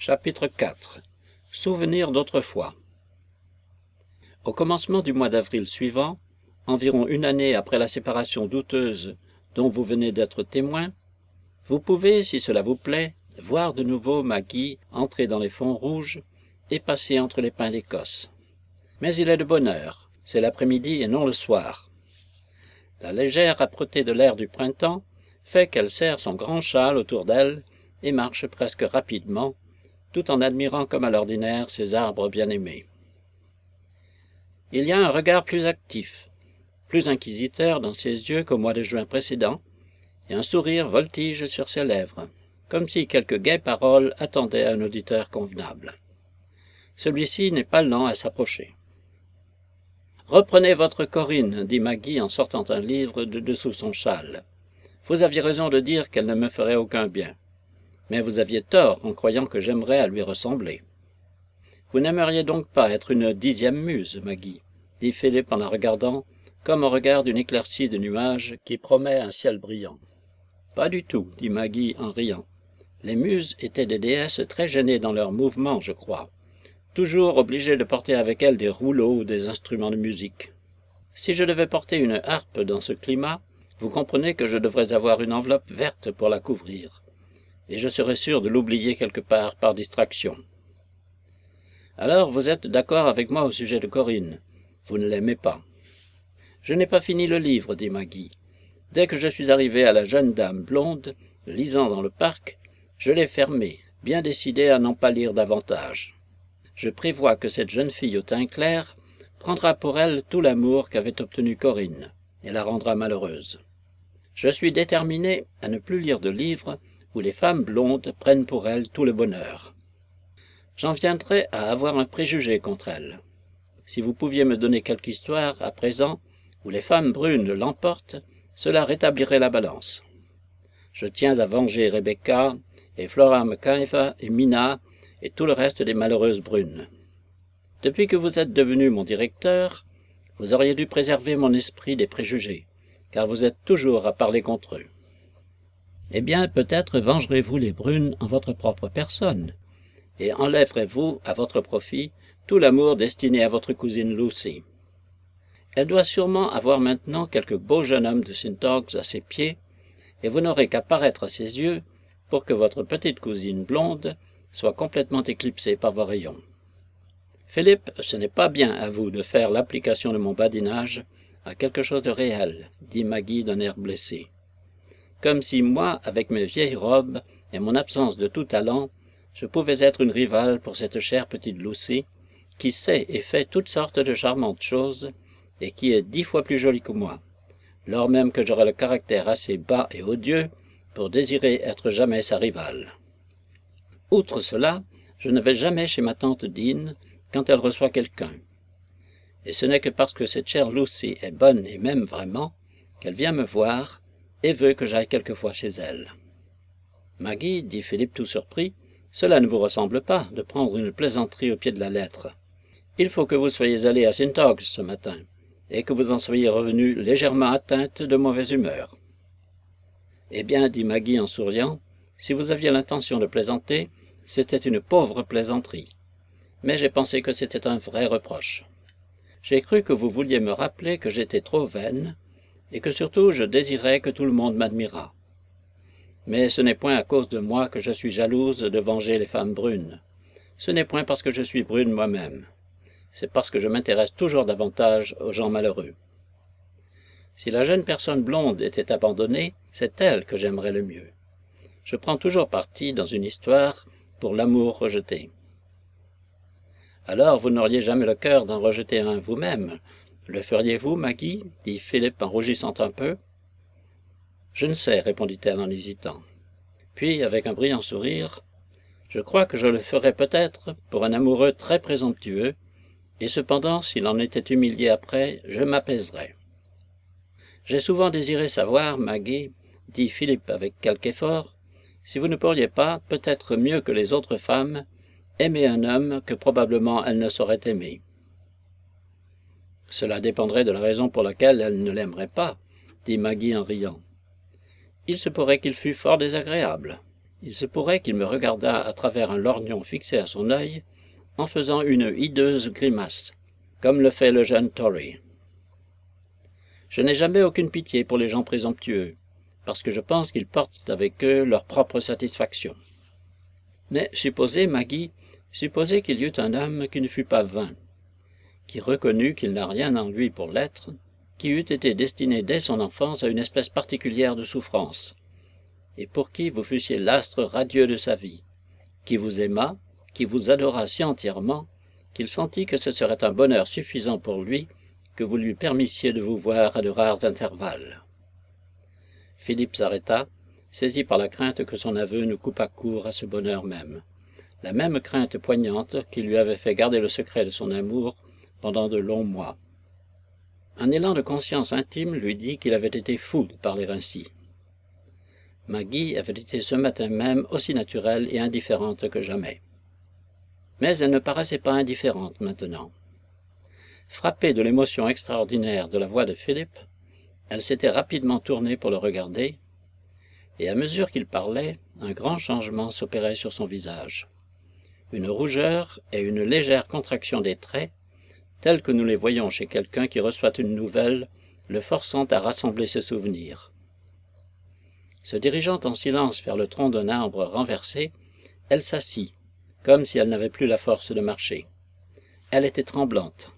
Chapitre 4. Souvenirs d'autrefois. Au commencement du mois d'avril suivant, environ une année après la séparation douteuse dont vous venez d'être témoin, vous pouvez, si cela vous plaît, voir de nouveau Maggie entrer dans les fonds rouges et passer entre les pins d'Écosse. Mais il est de bonne heure, c'est l'après-midi et non le soir. La légère âpreté de l'air du printemps fait qu'elle serre son grand châle autour d'elle et marche presque rapidement, tout en admirant comme à l'ordinaire ses arbres bien-aimés. Il y a un regard plus actif, plus inquisiteur dans ses yeux qu'au mois de juin précédent, et un sourire voltige sur ses lèvres, comme si quelque gaie parole attendait un auditeur convenable. Celui-ci n'est pas lent à s'approcher. « Reprenez votre Corinne, dit Maggie en sortant un livre de dessous son châle. Vous aviez raison de dire qu'elle ne me ferait aucun bien. Mais vous aviez tort en croyant que j'aimerais à lui ressembler. Vous n'aimeriez donc pas être une 10e muse, Maggie, dit Philippe en la regardant, comme on regarde une éclaircie de nuages qui promet un ciel brillant. Pas du tout, dit Maggie en riant. Les muses étaient des déesses très gênées dans leurs mouvements, je crois, toujours obligées de porter avec elles des rouleaux ou des instruments de musique. Si je devais porter une harpe dans ce climat, vous comprenez que je devrais avoir une enveloppe verte pour la couvrir, et je serais sûr de l'oublier quelque part par distraction. Alors vous êtes d'accord avec moi au sujet de Corinne. Vous ne l'aimez pas. Je n'ai pas fini le livre, dit Maggie. Dès que je suis arrivé à la jeune dame blonde, lisant dans le parc, je l'ai fermé, bien décidé à n'en pas lire davantage. Je prévois que cette jeune fille au teint clair prendra pour elle tout l'amour qu'avait obtenu Corinne, et la rendra malheureuse. Je suis déterminé à ne plus lire de livres où les femmes blondes prennent pour elles tout le bonheur. J'en viendrai à avoir un préjugé contre elles. Si vous pouviez me donner quelque histoire, à présent, où les femmes brunes l'emportent, cela rétablirait la balance. Je tiens à venger Rebecca, et Flora McIver, et Mina, et tout le reste des malheureuses brunes. Depuis que vous êtes devenu mon directeur, vous auriez dû préserver mon esprit des préjugés, car vous êtes toujours à parler contre eux. Eh bien, peut-être vengerez-vous les brunes en votre propre personne, et enlèverez-vous, à votre profit, tout l'amour destiné à votre cousine Lucy. Elle doit sûrement avoir maintenant quelque beau jeune homme de St. Ogg's à ses pieds, et vous n'aurez qu'à paraître à ses yeux pour que votre petite cousine blonde soit complètement éclipsée par vos rayons. Philippe, ce n'est pas bien à vous de faire l'application de mon badinage à quelque chose de réel, dit Maggie d'un air blessé. Comme si moi, avec mes vieilles robes et mon absence de tout talent, je pouvais être une rivale pour cette chère petite Lucy, qui sait et fait toutes sortes de charmantes choses, et qui est 10 fois plus jolie que moi, lors même que j'aurai le caractère assez bas et odieux pour désirer être jamais sa rivale. Outre cela, je ne vais jamais chez ma tante Dean quand elle reçoit quelqu'un. Et ce n'est que parce que cette chère Lucy est bonne et m'aime vraiment, qu'elle vient me voir et veut que j'aille quelquefois chez elle. Maggie, dit Philippe tout surpris, cela ne vous ressemble pas de prendre une plaisanterie au pied de la lettre. Il faut que vous soyez allé à St. Ogg's ce matin, et que vous en soyez revenu légèrement atteinte de mauvaise humeur. Eh bien, dit Maggie en souriant, si vous aviez l'intention de plaisanter, c'était une pauvre plaisanterie. Mais j'ai pensé que c'était un vrai reproche. J'ai cru que vous vouliez me rappeler que j'étais trop vaine, et que surtout je désirais que tout le monde m'admirât. Mais ce n'est point à cause de moi que je suis jalouse de venger les femmes brunes. Ce n'est point parce que je suis brune moi-même. C'est parce que je m'intéresse toujours davantage aux gens malheureux. Si la jeune personne blonde était abandonnée, c'est elle que j'aimerais le mieux. Je prends toujours parti dans une histoire pour l'amour rejeté. Alors vous n'auriez jamais le cœur d'en rejeter un vous-même. Le feriez-vous, Maggie? Dit Philippe en rougissant un peu. Je ne sais, répondit-elle en hésitant. Puis, avec un brillant sourire, je crois que je le ferais peut-être pour un amoureux très présomptueux, et cependant, s'il en était humilié après, je m'apaiserais. J'ai souvent désiré savoir, Maggie, dit Philippe avec quelque effort, si vous ne pourriez pas, peut-être mieux que les autres femmes, aimer un homme que probablement elle ne saurait aimer. Cela dépendrait de la raison pour laquelle elle ne l'aimerait pas, dit Maggie en riant. Il se pourrait qu'il fût fort désagréable. Il se pourrait qu'il me regardât à travers un lorgnon fixé à son œil, en faisant une hideuse grimace, comme le fait le jeune Tory. Je n'ai jamais aucune pitié pour les gens présomptueux, parce que je pense qu'ils portent avec eux leur propre satisfaction. Mais supposez, Maggie, supposez qu'il y eût un homme qui ne fût pas vain, qui reconnut qu'il n'a rien en lui pour l'être, qui eût été destiné dès son enfance à une espèce particulière de souffrance, et pour qui vous fussiez l'astre radieux de sa vie, qui vous aimât, qui vous adora si entièrement, qu'il sentit que ce serait un bonheur suffisant pour lui que vous lui permissiez de vous voir à de rares intervalles. Philippe s'arrêta, saisi par la crainte que son aveu ne coupât court à ce bonheur même, la même crainte poignante qui lui avait fait garder le secret de son amour pendant de longs mois. Un élan de conscience intime lui dit qu'il avait été fou de parler ainsi. Maggie avait été ce matin même aussi naturelle et indifférente que jamais. Mais elle ne paraissait pas indifférente maintenant. Frappée de l'émotion extraordinaire de la voix de Philippe, elle s'était rapidement tournée pour le regarder, et à mesure qu'il parlait, un grand changement s'opérait sur son visage. Une rougeur et une légère contraction des traits, telles que nous les voyons chez quelqu'un qui reçoit une nouvelle, le forçant à rassembler ses souvenirs. Se dirigeant en silence vers le tronc d'un arbre renversé, elle s'assit, comme si elle n'avait plus la force de marcher. Elle était tremblante.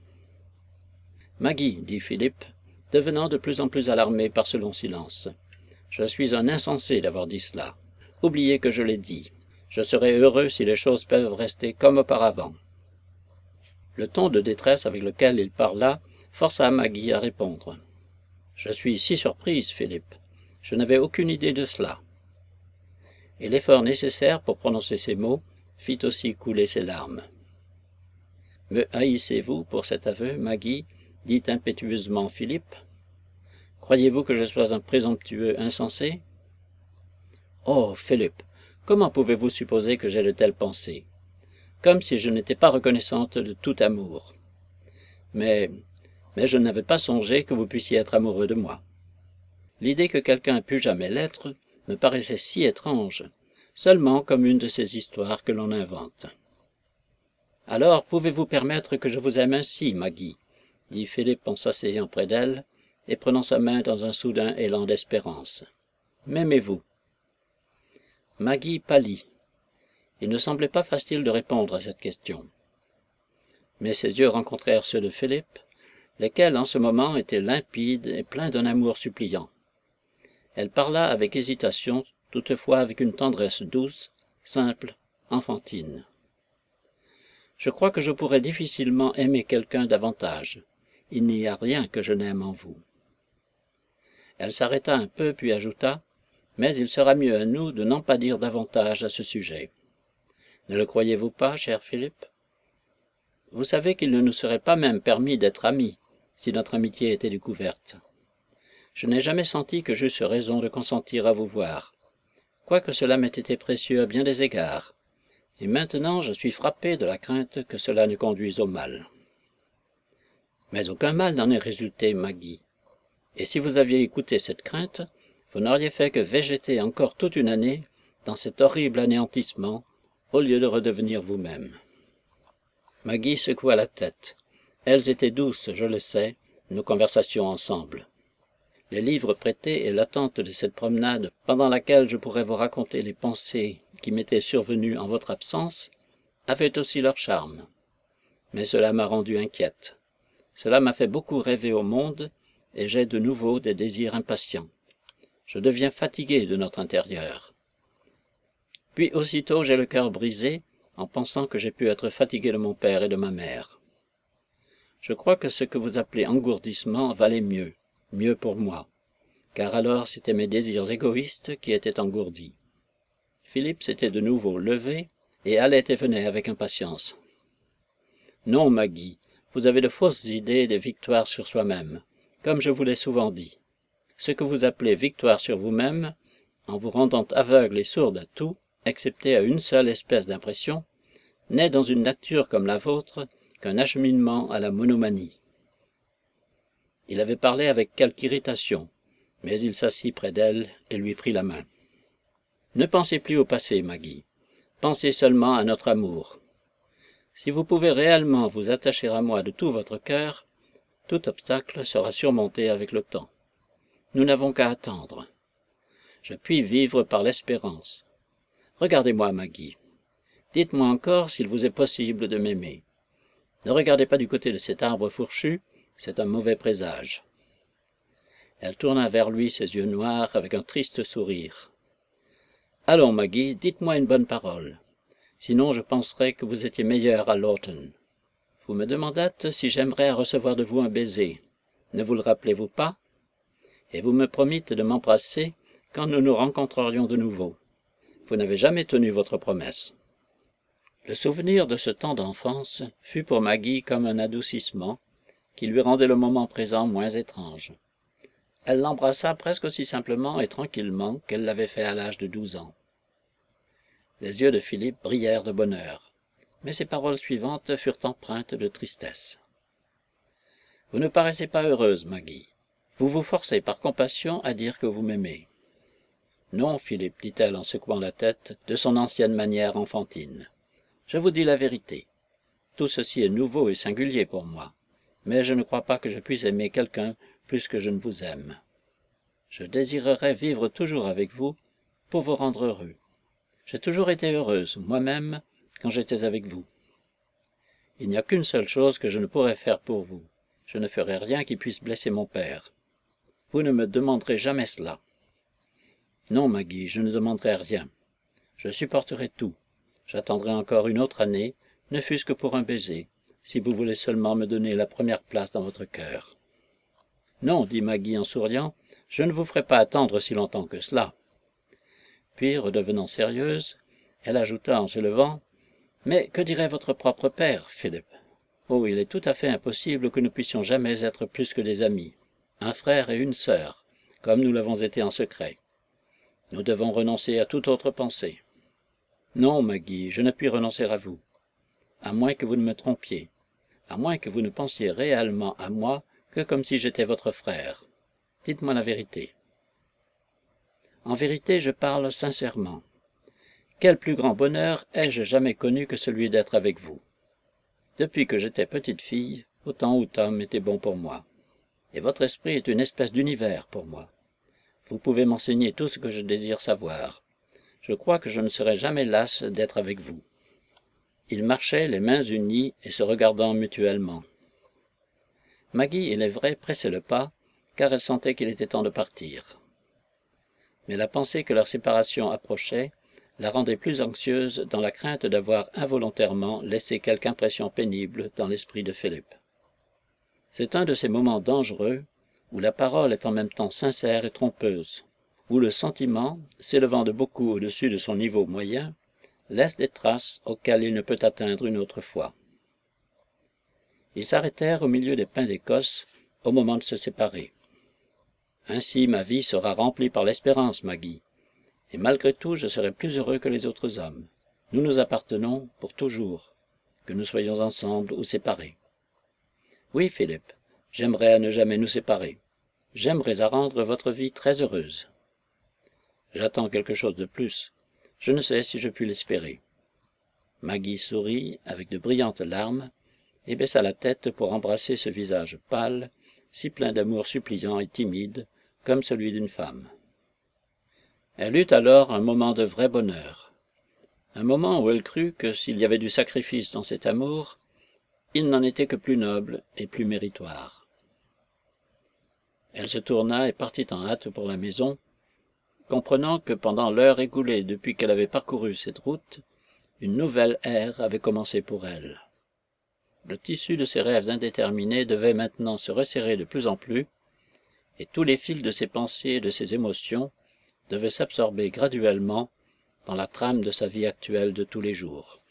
« Maggie, dit Philippe, devenant de plus en plus alarmé par ce long silence, je suis un insensé d'avoir dit cela. Oubliez que je l'ai dit. Je serai heureux si les choses peuvent rester comme auparavant. » Le ton de détresse avec lequel il parla força Maggie à répondre. « Je suis si surprise, Philippe. Je n'avais aucune idée de cela. » Et l'effort nécessaire pour prononcer ces mots fit aussi couler ses larmes. « Me haïssez-vous pour cet aveu, Maggie ?» dit impétueusement Philippe. « Croyez-vous que je sois un présomptueux insensé? »« Oh, Philippe, comment pouvez-vous supposer que j'ai de telles pensées? Comme si je n'étais pas reconnaissante de tout amour. Mais je n'avais pas songé que vous puissiez être amoureux de moi. L'idée que quelqu'un pût jamais l'être me paraissait si étrange, seulement comme une de ces histoires que l'on invente. « Alors, pouvez-vous permettre que je vous aime ainsi, Maggie ?» dit Philippe en s'asseyant près d'elle et prenant sa main dans un soudain élan d'espérance. « M'aimez-vous » Maggie pâlit. Il ne semblait pas facile de répondre à cette question. Mais ses yeux rencontrèrent ceux de Philippe, lesquels en ce moment étaient limpides et pleins d'un amour suppliant. Elle parla avec hésitation, toutefois avec une tendresse douce, simple, enfantine. « Je crois que je pourrais difficilement aimer quelqu'un davantage. Il n'y a rien que je n'aime en vous. » Elle s'arrêta un peu, puis ajouta, « Mais il sera mieux à nous de n'en pas dire davantage à ce sujet. Ne le croyez-vous pas, cher Philippe? Vous savez qu'il ne nous serait pas même permis d'être amis, si notre amitié était découverte. Je n'ai jamais senti que j'eusse raison de consentir à vous voir, quoique cela m'ait été précieux à bien des égards, et maintenant je suis frappé de la crainte que cela ne conduise au mal. » Mais aucun mal n'en est résulté, Maggie. Et si vous aviez écouté cette crainte, vous n'auriez fait que végéter encore toute une année dans cet horrible anéantissement, au lieu de redevenir vous-même. Maggie secoua la tête. Elles étaient douces, je le sais, nos conversations ensemble. Les livres prêtés et l'attente de cette promenade, pendant laquelle je pourrais vous raconter les pensées qui m'étaient survenues en votre absence, avaient aussi leur charme. Mais cela m'a rendue inquiète. Cela m'a fait beaucoup rêver au monde, et j'ai de nouveau des désirs impatients. Je deviens fatigué de notre intérieur. Puis aussitôt j'ai le cœur brisé, en pensant que j'ai pu être fatigué de mon père et de ma mère. Je crois que ce que vous appelez engourdissement valait mieux, mieux pour moi, car alors c'étaient mes désirs égoïstes qui étaient engourdis. Philippe s'était de nouveau levé, et allait et venait avec impatience. « Non, Maggie, vous avez de fausses idées des victoires sur soi-même, comme je vous l'ai souvent dit. Ce que vous appelez victoire sur vous-même, en vous rendant aveugle et sourde à tout, excepté à une seule espèce d'impression, n'est dans une nature comme la vôtre qu'un acheminement à la monomanie. » Il avait parlé avec quelque irritation, mais il s'assit près d'elle et lui prit la main. « Ne pensez plus au passé, Maggie. Pensez seulement à notre amour. Si vous pouvez réellement vous attacher à moi de tout votre cœur, tout obstacle sera surmonté avec le temps. Nous n'avons qu'à attendre. Je puis vivre par l'espérance. Regardez-moi, Maggie. Dites-moi encore s'il vous est possible de m'aimer. Ne regardez pas du côté de cet arbre fourchu, c'est un mauvais présage. Elle tourna vers lui ses yeux noirs avec un triste sourire. Allons, Maggie, dites-moi une bonne parole. Sinon je penserais que vous étiez meilleure à Lawton. Vous me demandâtes si j'aimerais recevoir de vous un baiser. Ne vous le rappelez-vous pas? Et vous me promîtes de m'embrasser quand nous nous rencontrerions de nouveau. Vous n'avez jamais tenu votre promesse. Le souvenir de ce temps d'enfance fut pour Maggie comme un adoucissement qui lui rendait le moment présent moins étrange. Elle l'embrassa presque aussi simplement et tranquillement qu'elle l'avait fait à l'âge de 12 ans. Les yeux de Philippe brillèrent de bonheur, mais ses paroles suivantes furent empreintes de tristesse. « Vous ne paraissez pas heureuse, Maggie. Vous vous forcez par compassion à dire que vous m'aimez. »« Non, Philippe, dit-elle en secouant la tête de son ancienne manière enfantine. Je vous dis la vérité. Tout ceci est nouveau et singulier pour moi, mais je ne crois pas que je puisse aimer quelqu'un plus que je ne vous aime. Je désirerais vivre toujours avec vous pour vous rendre heureux. J'ai toujours été heureuse, moi-même, quand j'étais avec vous. Il n'y a qu'une seule chose que je ne pourrais faire pour vous. Je ne ferai rien qui puisse blesser mon père. Vous ne me demanderez jamais cela. Non, Maggie, je ne demanderai rien. Je supporterai tout. J'attendrai encore une autre année, ne fût-ce que pour un baiser, si vous voulez seulement me donner la première place dans votre cœur. Non, dit Maggie en souriant, je ne vous ferai pas attendre si longtemps que cela. Puis, redevenant sérieuse, elle ajouta en se levant, « Mais que dirait votre propre père, Philippe? Oh, il est tout à fait impossible que nous puissions jamais être plus que des amis, un frère et une sœur, comme nous l'avons été en secret. Nous devons renoncer à toute autre pensée. » Non, Maggie, je ne puis renoncer à vous, à moins que vous ne me trompiez, à moins que vous ne pensiez réellement à moi que comme si j'étais votre frère. Dites-moi la vérité. En vérité, je parle sincèrement. Quel plus grand bonheur ai-je jamais connu que celui d'être avec vous? Depuis que j'étais petite fille, autant ou Tom était bon pour moi. Et votre esprit est une espèce d'univers pour moi. Vous pouvez m'enseigner tout ce que je désire savoir. Je crois que je ne serai jamais lasse d'être avec vous. Ils marchaient les mains unies et se regardant mutuellement. Maggie, il est vrai, pressait le pas, car elle sentait qu'il était temps de partir. Mais la pensée que leur séparation approchait la rendait plus anxieuse dans la crainte d'avoir involontairement laissé quelque impression pénible dans l'esprit de Philippe. C'est un de ces moments dangereux où la parole est en même temps sincère et trompeuse, où le sentiment, s'élevant de beaucoup au-dessus de son niveau moyen, laisse des traces auxquelles il ne peut atteindre une autre fois. Ils s'arrêtèrent au milieu des pins d'Écosse au moment de se séparer. « Ainsi ma vie sera remplie par l'espérance, Maggie, et malgré tout je serai plus heureux que les autres hommes. Nous nous appartenons pour toujours, que nous soyons ensemble ou séparés. Oui, Philippe, j'aimerais à ne jamais nous séparer. J'aimerais à rendre votre vie très heureuse. J'attends quelque chose de plus. Je ne sais si je puis l'espérer. » Maggie sourit avec de brillantes larmes et baissa la tête pour embrasser ce visage pâle, si plein d'amour suppliant et timide, comme celui d'une femme. Elle eut alors un moment de vrai bonheur, un moment où elle crut que s'il y avait du sacrifice dans cet amour, il n'en était que plus noble et plus méritoire. Elle se tourna et partit en hâte pour la maison, comprenant que pendant l'heure écoulée depuis qu'elle avait parcouru cette route, une nouvelle ère avait commencé pour elle. Le tissu de ses rêves indéterminés devait maintenant se resserrer de plus en plus, et tous les fils de ses pensées et de ses émotions devaient s'absorber graduellement dans la trame de sa vie actuelle de tous les jours.